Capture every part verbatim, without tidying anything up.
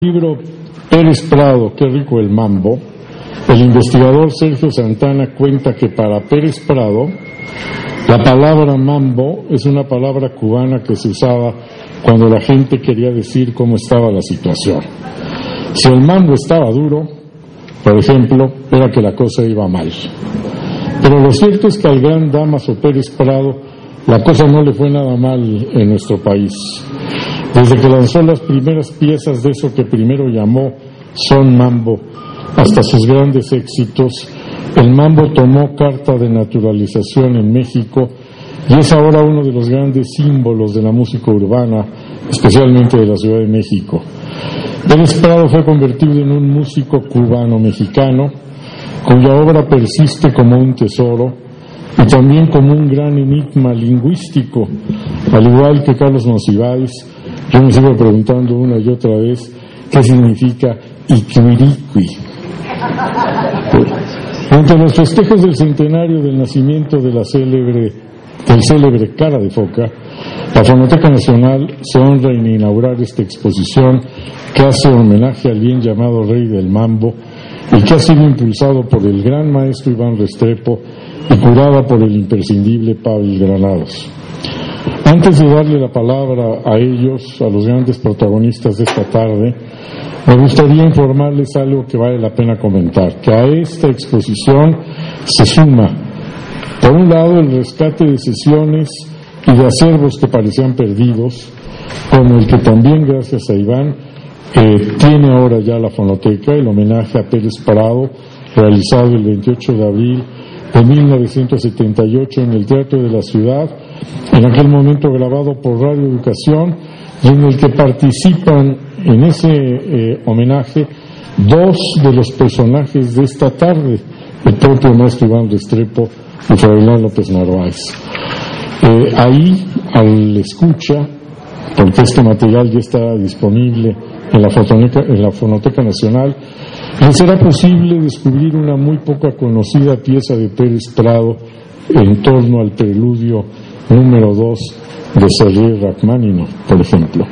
Libro Pérez Prado, qué rico el mambo, el investigador Sergio Santana cuenta que para Pérez Prado la palabra mambo es una palabra cubana que se usaba cuando la gente quería decir cómo estaba la situación. Si el mambo estaba duro, por ejemplo, era que la cosa iba mal. Pero lo cierto es que al gran Dámaso Pérez Prado la cosa no le fue nada mal en nuestro país. Desde que lanzó las primeras piezas de eso que primero llamó Son Mambo, hasta sus grandes éxitos, el mambo tomó carta de naturalización en México y es ahora uno de los grandes símbolos de la música urbana, especialmente de la Ciudad de México. Pérez Prado fue convertido en un músico cubano-mexicano, cuya obra persiste como un tesoro y también como un gran enigma lingüístico, al igual que Carlos Monsiváis. Yo me sigo preguntando una y otra vez qué significa Iquiriqui. Entre los festejos del centenario del nacimiento de la célebre, del célebre Cara de Foca, la Fonoteca Nacional se honra en inaugurar esta exposición que hace homenaje al bien llamado Rey del Mambo y que ha sido impulsado por el gran maestro Iván Restrepo y curada por el imprescindible Pavel Granados. Antes de darle la palabra a ellos, a los grandes protagonistas de esta tarde, me gustaría informarles algo que vale la pena comentar, que a esta exposición se suma, por un lado, el rescate de sesiones y de acervos que parecían perdidos, como el que también, gracias a Iván, eh, tiene ahora ya la Fonoteca, el homenaje a Pérez Prado, realizado el veintiocho de abril de mil novecientos setenta y ocho en el Teatro de la Ciudad, en aquel momento grabado por Radio Educación, y en el que participan en ese eh, homenaje dos de los personajes de esta tarde, el propio maestro Iván Restrepo y Froilán López Narváez. Eh, ahí, al escucha, porque este material ya está disponible en la Fonoteca, en la Fonoteca Nacional, les será posible descubrir una muy poca conocida pieza de Pérez Prado en torno al preludio número dos de Sergei Rachmaninoff, por ejemplo.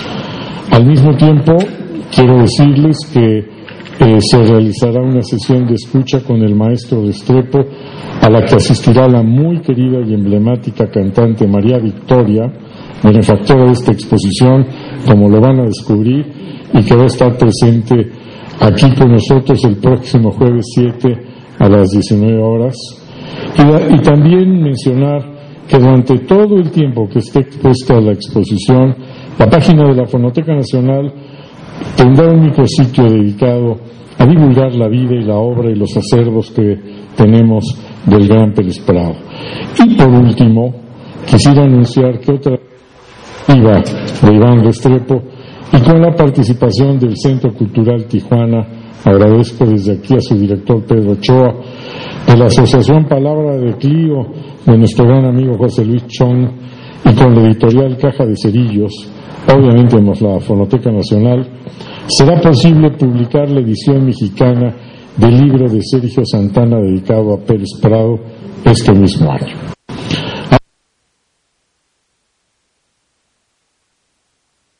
Al mismo tiempo, quiero decirles que eh, se realizará una sesión de escucha con el maestro Restrepo, a la que asistirá la muy querida y emblemática cantante María Victoria, benefactora de esta exposición, como lo van a descubrir, y que va a estar presente aquí con nosotros el próximo jueves siete a las diecinueve horas. Y, y también mencionar que durante todo el tiempo que esté expuesta la exposición, la página de la Fonoteca Nacional tendrá un micrositio dedicado a divulgar la vida y la obra y los acervos que tenemos del gran Pérez Prado. Y por último, quisiera anunciar que otra iniciativa de Iván Restrepo y con la participación del Centro Cultural Tijuana, agradezco desde aquí a su director Pedro Ochoa, de la Asociación Palabra de Clio, de nuestro gran amigo José Luis Chong, y con la editorial Caja de Cerillos, obviamente en la Fonoteca Nacional, será posible publicar la edición mexicana del libro de Sergio Santana dedicado a Pérez Prado este mismo año.